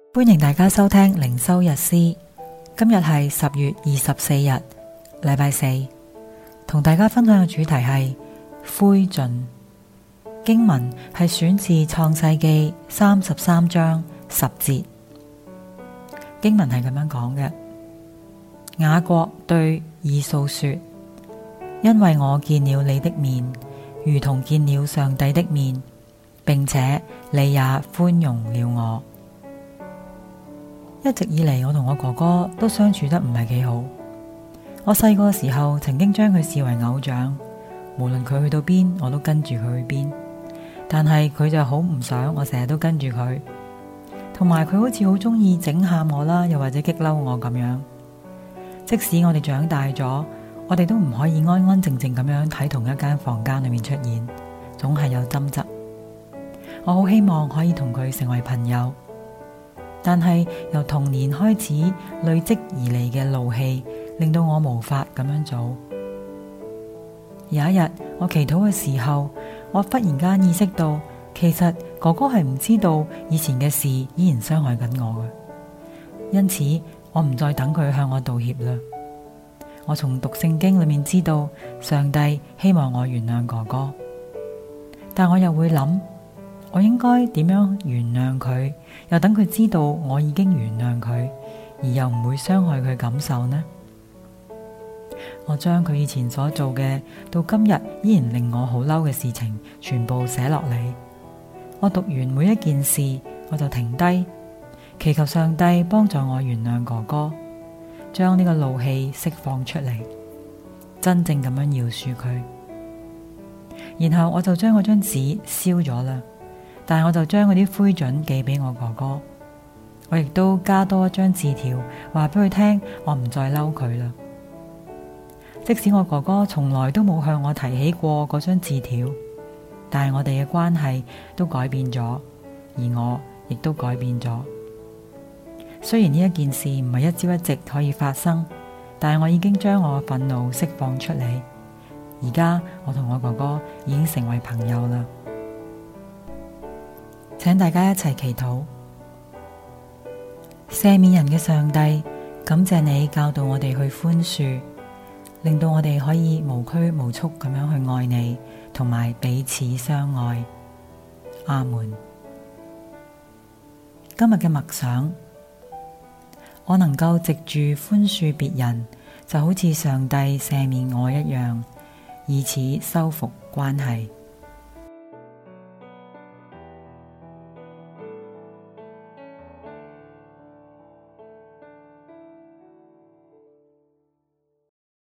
歡迎大家收聽靈修日詩。今日係10月24日，禮拜四，同大家分享嘅主題係灰燼。經文係選自創世記33章10節。經文係咁樣講嘅：雅各對以掃說，因為我見了你的面，如同見了上帝的面，並且你也寬容了我。一直以嚟，我同我哥哥都相處得唔係幾好。我細個嘅時候，曾經將佢視為偶像，無論佢去到邊，我都跟住佢去邊。但係佢就好唔想我成日都跟住佢，同埋佢好似好鍾意整下我啦，又或者激嬲我咁樣。即使我哋長大咗，我哋都唔可以安安靜靜咁樣喺同一間房間裏面出現，總係有爭執。我好希望可以同佢成為朋友。但係由童年開始累積而嚟嘅怒氣，令到我無法咁樣做。有一日我祈禱嘅時候，我忽然間意識到，其實哥哥係唔知道以前嘅事依然傷害緊我嘅，因此我唔再等佢向我道歉啦。我從讀聖經裏面知道，上帝希望我原諒哥哥，但我又會諗，我應該點樣原諒佢，又等佢知道我已經原諒佢，而又唔會傷害佢感受呢？我將佢以前所做嘅，到今日依然令我好嬲嘅事情，全部寫落嚟。我讀完每一件事，我就停低，祈求上帝幫助我原諒哥哥，將呢個怒氣釋放出嚟，真正咁樣饒恕佢。然後我就將嗰張紙燒咗啦。但我就將嗰啲灰燼寄俾我哥哥，我亦都加多一張字條，話俾佢聽，我唔再嬲佢啦。即使我哥哥從來都冇向我提起過嗰張字條，但係我哋嘅關係都改變咗，而我亦都改變咗。雖然呢一件事唔係一朝一夕可以發生，但係我已經將我嘅憤怒釋放出嚟。而家我同我哥哥已經成為朋友啦。請大家一齊祈禱。赦免人嘅上帝，感謝你教導我哋去寬恕，令到我哋可以無拘無束咁樣去愛你，同埋彼此相愛。阿們。今日嘅默想，我能夠藉住寬恕別人，就好似上帝赦免我一樣，以此修復關係。